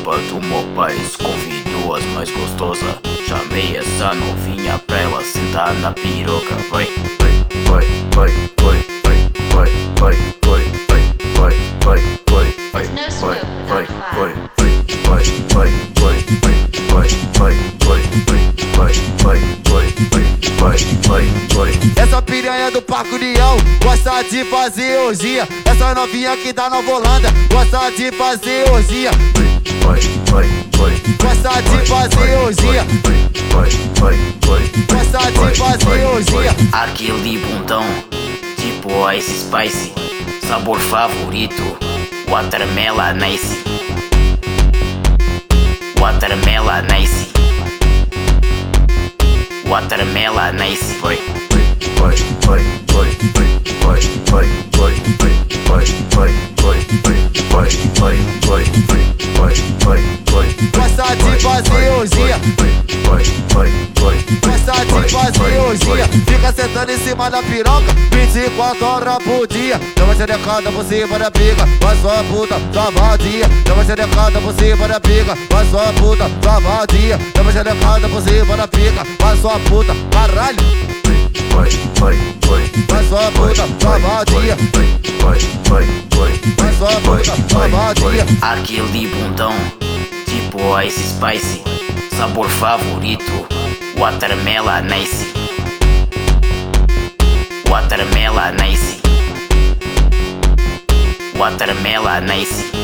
tropa do meu país convidou as mais gostosas. Chamei essa novinha pra ela sentar na piroca. Vai, vai, vai, vai, vai, vai, vai, vai, vai, vai, vai, vai, vai, vai, vai, vai, vai, vai, Essa piranha do Parque União gosta de fazer orgia. Essa novinha que tá na Holanda gosta de fazer orgia. Gosta de fazer orgia. Gosta de fazer orgia. Aquele bundão tipo Ice Spice. Sabor favorito Watermelon Nice. Watermelon Nice. Watermelon Nice. Vai, vai, vai, vai, vai, vai, vai, vai, vai, vai, vai, vai, vai, vai, vai, vai. Gosta de fazer orgia. Gosta de fazer orgia. Fica sentando em cima da piroca 24 horas por dia. Toma xerecada por cima da pica. Vai sua puta, sua vadia. Toma xerecada por cima da pica. Vai sua puta, sua vadia. Toma xerecada por cima da pica. Vai sua puta, caralho. Vai, vai, vai, vai sua puta, sua vadia. Vai, vai, vai, vai sua puta, sua vadia. Aquele bundão tipo Ice Spice. Sabor favorito Watermelon Nice. Watermelon Nice. Watermelon Nice.